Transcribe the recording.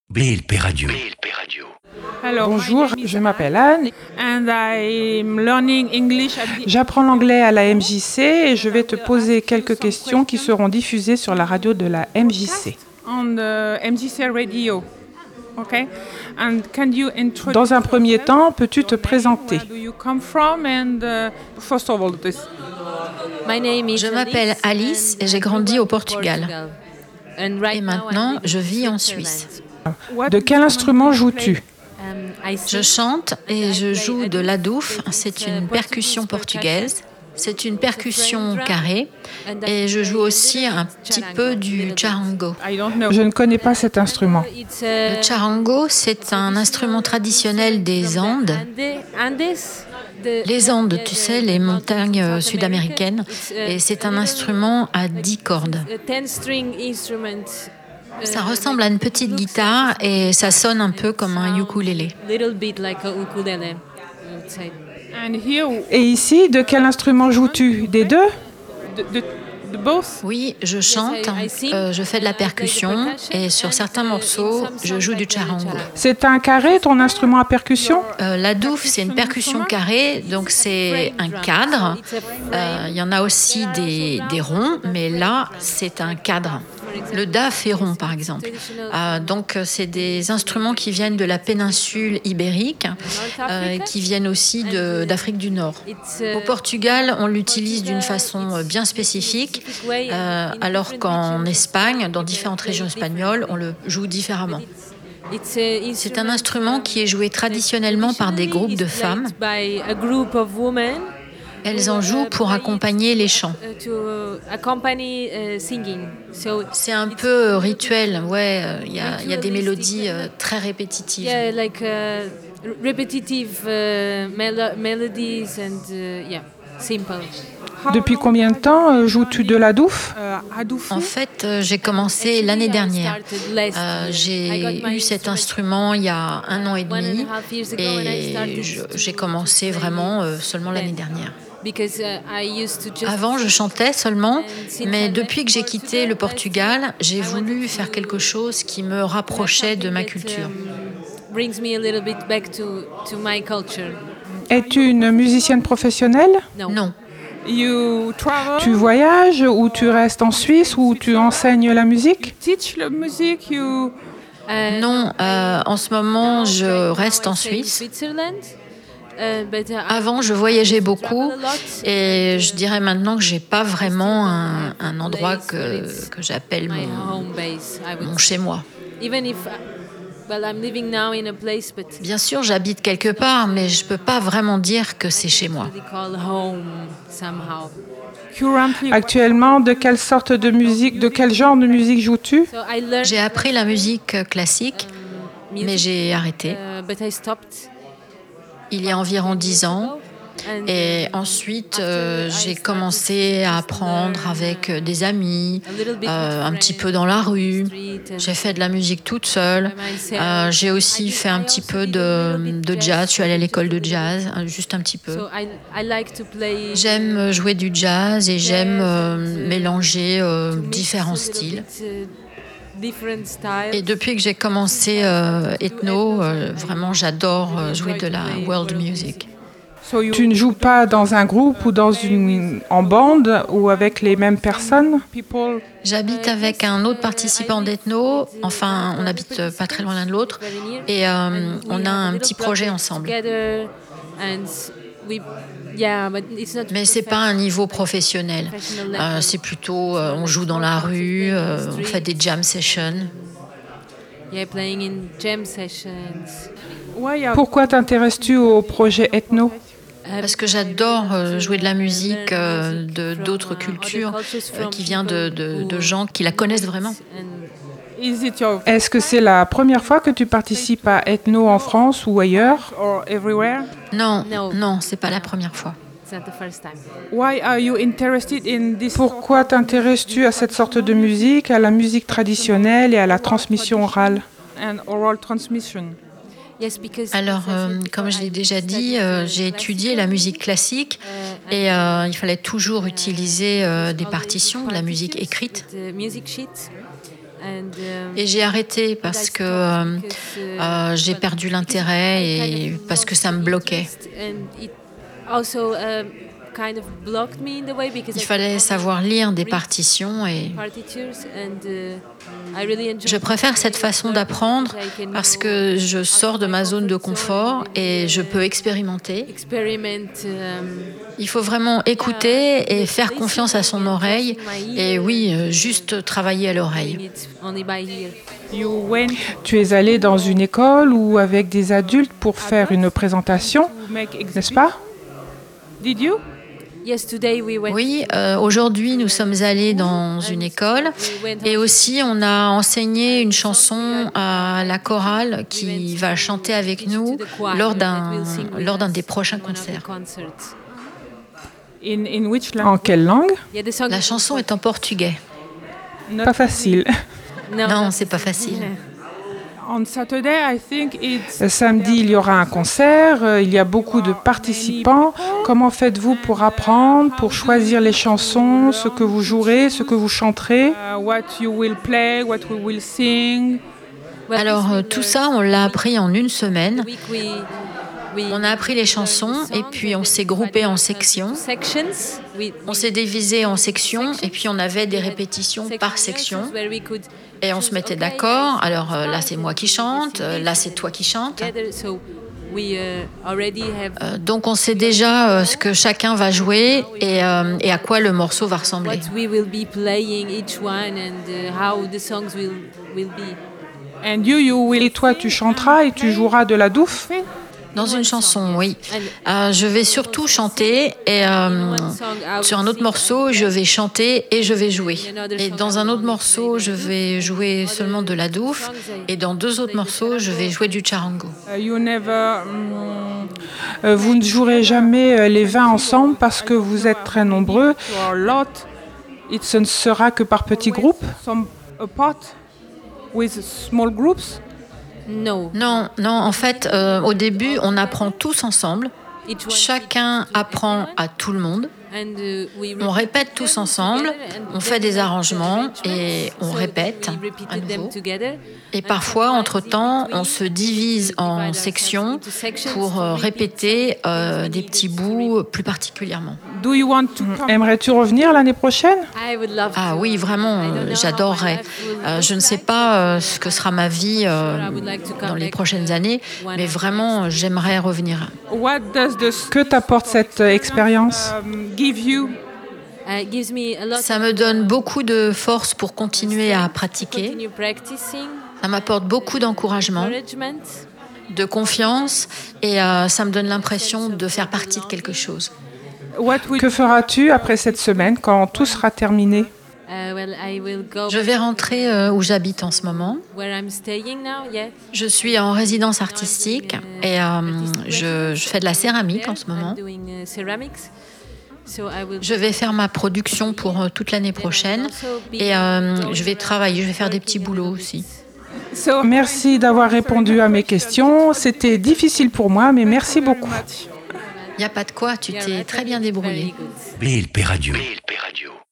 BLP Radio. Bonjour, je m'appelle Anne. J'apprends l'anglais à la MJC et je vais te poser quelques questions qui seront diffusées sur la radio de la MJC. Dans un premier temps, peux-tu te présenter? Je m'appelle Alice et j'ai grandi au Portugal. Et maintenant, je vis en Suisse. De quel instrument joues-tu? Je chante et je joue de l'adouf. C'est une percussion portugaise. C'est une percussion carrée. Et je joue aussi un petit peu du charango. Je ne connais pas cet instrument. Le charango, c'est un instrument traditionnel des Andes. Les Andes, tu sais, les montagnes sud-américaines. Et c'est un instrument à 10 cordes. Ça ressemble à une petite guitare et ça sonne un peu comme un ukulélé. Et ici, de quel instrument joues-tu? Des deux? Oui, je chante, je fais de la percussion et sur certains morceaux, je joue du charango. C'est un carré, ton instrument à percussion? L'adouf, c'est une percussion carrée, donc c'est un cadre. Il y en a aussi des ronds, mais là, c'est un cadre. Le daf est rond, par exemple. Donc, c'est des instruments qui viennent de la péninsule ibérique, qui viennent aussi d'Afrique du Nord. Au Portugal, on l'utilise d'une façon bien spécifique, alors qu'en Espagne, dans différentes régions espagnoles, on le joue différemment. C'est un instrument qui est joué traditionnellement par des groupes de femmes. Elles en jouent pour accompagner les chants. C'est un peu rituel, ouais. Il y a des mélodies très répétitives. Depuis combien de temps joues-tu de l'adouf? En fait, j'ai commencé l'année dernière. J'ai eu cet instrument il y a 1 an et demi et j'ai commencé vraiment seulement l'année dernière. Avant, je chantais seulement, mais depuis que j'ai quitté le Portugal, j'ai voulu faire quelque chose qui me rapprochait de ma culture. Es-tu une musicienne professionnelle? Non. Tu voyages ou tu restes en Suisse ou tu enseignes la musique? Non, en ce moment, je reste en Suisse. Avant, je voyageais beaucoup et je dirais maintenant que j'ai pas vraiment un endroit que j'appelle mon chez-moi. Bien sûr, j'habite quelque part, mais je peux pas vraiment dire que c'est chez moi. Actuellement, de quelle sorte de musique, de quel genre de musique joues-tu? J'ai appris la musique classique, mais j'ai arrêté. Il y a environ 10 ans. Et ensuite, j'ai commencé à apprendre avec des amis, un petit peu dans la rue. J'ai fait de la musique toute seule. J'ai aussi fait un petit peu de jazz. Je suis allée à l'école de jazz, juste un petit peu. J'aime jouer du jazz et j'aime mélanger différents styles. Et depuis que j'ai commencé ethno, vraiment j'adore jouer de la world music. Tu ne joues pas dans un groupe ou en bande ou avec les mêmes personnes? J'habite avec un autre participant d'ethno, enfin on habite pas très loin l'un de l'autre et on a un petit projet ensemble. Mais c'est pas un niveau professionnel. C'est plutôt on joue dans la rue, on fait des jam sessions. Pourquoi t'intéresses-tu au projet ethno? Parce que j'adore jouer de la musique d'autres cultures qui vient de gens qui la connaissent vraiment. Est-ce que c'est la première fois que tu participes à ethno en France ou ailleurs? Non, c'est pas la première fois. Pourquoi t'intéresses-tu à cette sorte de musique, à la musique traditionnelle et à la transmission orale? Alors, comme je l'ai déjà dit, j'ai étudié la musique classique et il fallait toujours utiliser des partitions, de la musique écrite. Et j'ai arrêté parce que j'ai perdu l'intérêt et parce que ça me bloquait. Il fallait savoir lire des partitions et je préfère cette façon d'apprendre parce que je sors de ma zone de confort et je peux expérimenter. Il faut vraiment écouter et faire confiance à son oreille et oui, juste travailler à l'oreille. Tu es allé dans une école ou avec des adultes pour faire une présentation, n'est-ce pas? Did you? Oui, aujourd'hui nous sommes allés dans une école et aussi on a enseigné une chanson à la chorale qui va chanter avec nous lors d'un des prochains concerts. En quelle langue? La chanson est en portugais. Pas facile. Non, c'est pas facile. Samedi, il y aura un concert, il y a beaucoup de participants. Comment faites-vous pour apprendre, pour choisir les chansons, ce que vous jouerez, ce que vous chanterez? What you will play, what we will sing. Alors tout ça, on l'a appris en une semaine. On a appris les chansons et puis on s'est groupé en sections. On s'est divisé en sections et puis on avait des répétitions par section. Et on se mettait d'accord. Alors là, c'est moi qui chante, là, c'est toi qui chantes. Donc on sait déjà ce que chacun va jouer et à quoi le morceau va ressembler. Et toi, tu chanteras et tu joueras de la douf? Dans une chanson, oui. Je vais surtout chanter et sur un autre morceau, je vais chanter et je vais jouer. Et dans un autre morceau, je vais jouer seulement de la douf et dans deux autres morceaux, je vais jouer du charango. Vous ne jouerez jamais les 20 ensemble parce que vous êtes très nombreux. Ce ne sera que par petits groupes? Non, en fait, au début, on apprend tous ensemble. Chacun apprend à tout le monde. On répète tous ensemble, on fait des arrangements et on répète à nouveau. Et parfois, entre-temps, on se divise en sections pour répéter des petits bouts plus particulièrement. Aimerais-tu revenir l'année prochaine? Ah oui, vraiment, j'adorerais. Je ne sais pas ce que sera ma vie dans les prochaines années, mais vraiment, j'aimerais revenir. Que t'apporte cette expérience? Ça me donne beaucoup de force pour continuer à pratiquer. Ça m'apporte beaucoup d'encouragement, de confiance et ça me donne l'impression de faire partie de quelque chose. Que feras-tu après cette semaine quand tout sera terminé? Je vais rentrer où j'habite en ce moment. Je suis en résidence artistique et je fais de la céramique en ce moment. Je vais faire ma production pour toute l'année prochaine et je vais travailler, je vais faire des petits boulots aussi. Merci d'avoir répondu à mes questions. C'était difficile pour moi, mais merci beaucoup. Il n'y a pas de quoi, tu t'es très bien débrouillé. BLP Radio.